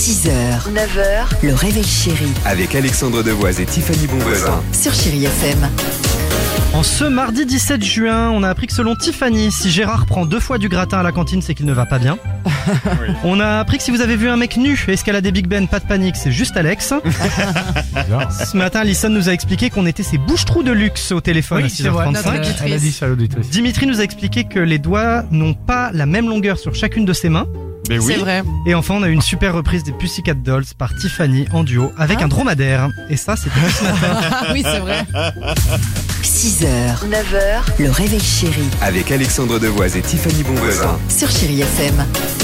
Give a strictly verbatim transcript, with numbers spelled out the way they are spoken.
six heures, neuf heures, le réveil chéri Avec Alexandre Devoise et Tiffany Bonvoisin. sur Chéri F M. En ce mardi dix-sept juin, on a appris que selon Tiffany, si Gérard prend deux fois du gratin à la cantine, c'est qu'il ne va pas bien. Oui. On a appris que si vous avez vu un mec nu escalader Big Ben, pas de panique, c'est juste Alex. Ce matin, Lison nous a expliqué qu'on était ses bouche-trous de luxe au téléphone Oui, à six c'est heures vrai, trente-cinq. notre Elle a dit ça à l'auditrice. Dimitri nous a expliqué que les doigts n'ont pas la même longueur sur chacune de ses mains. Mais oui. C'est vrai. Et enfin, on a eu une super reprise des Pussycat Dolls par Tiffany en duo avec Ah. un dromadaire. Et ça, c'était tout ce matin. Ah oui, c'est vrai. six heures, neuf heures, le réveil chéri Avec Alexandre Devoise et Tiffany Bonvoisin. sur Chéri F M.